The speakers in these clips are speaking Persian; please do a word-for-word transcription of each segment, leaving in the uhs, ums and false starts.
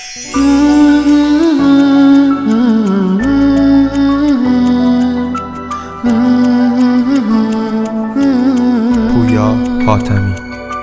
پویا حاتمی.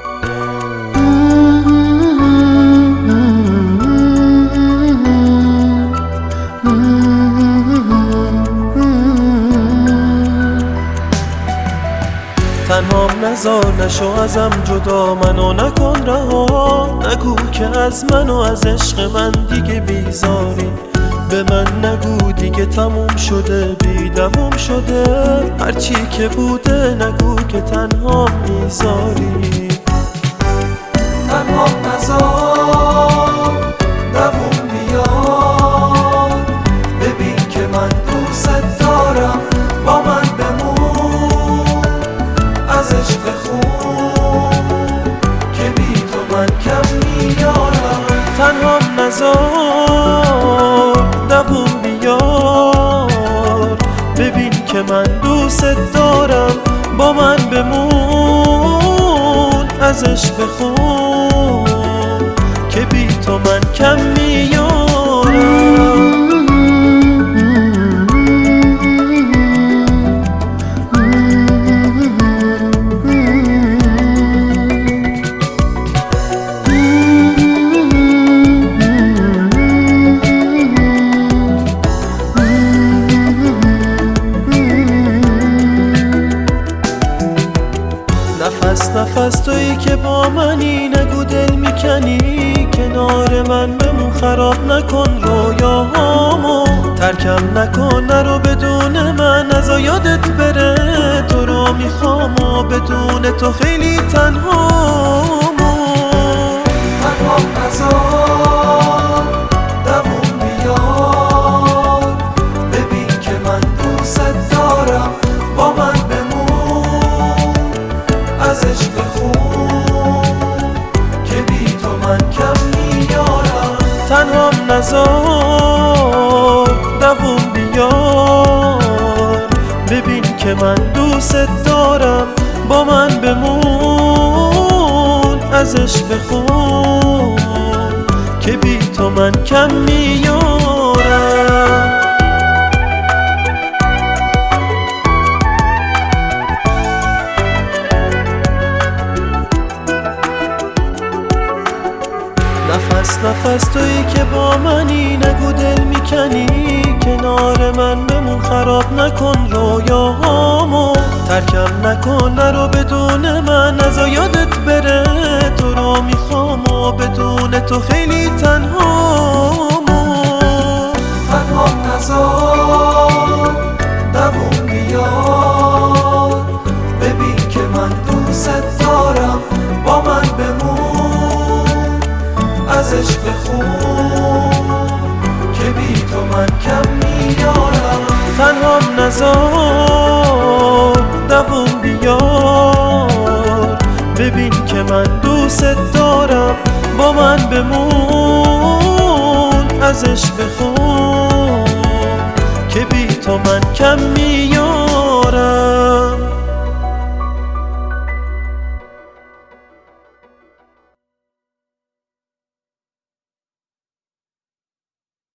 تنهام نزار نشو ازم جدا، منو نکن رها، نگو که از من و از عشق من دیگه بیزاری. به من نگو دیگه تموم شده، بی دوام شده، هرچی که بوده نگو که تنها میذاری. تنهام نزار دوام بیار، ببین که من دوست دارم، با من بمون از عشق خون که بی تو من کم میارم. تنهام نزار دوام بیار، ببین که من دوست دارم، با من بمون از عشق خون که بی تو من کم میارم. نفس نفس تویی که با منی، نگو دل میکنی، کنار من بمون، خراب نکن رویاهامو، ترکم نکن نرو بدون من، نزا یادت بره تو رو میخوام و بدون تو خیلی تنهامو. تنهام نزار دوام بیار، ببین که من دوست دارم، با من از عشق خون که بی تو من کم میارم. تنهام نزار دوام بیار، ببین که من دوست دارم، با من بمون از عشق خون که بی تو من کم میارم. نفس نفس تویی که با منی، نگو دل میکنی، کنار من بمون، خراب نکن رویاهامو، ترکم نکن نرو بدون من، نزا یادت بره تو رو میخوام و بدون تو خیلی تنهامو. تنهام نزار دوام بیار، ببین که من دوست دارم، با من بمون از عشق خون که بی تو من کم میارم. تنهام نزار دوام بیار، ببین که من دوست دارم، با من بمون از عشق خون که بی تو من کم میارم.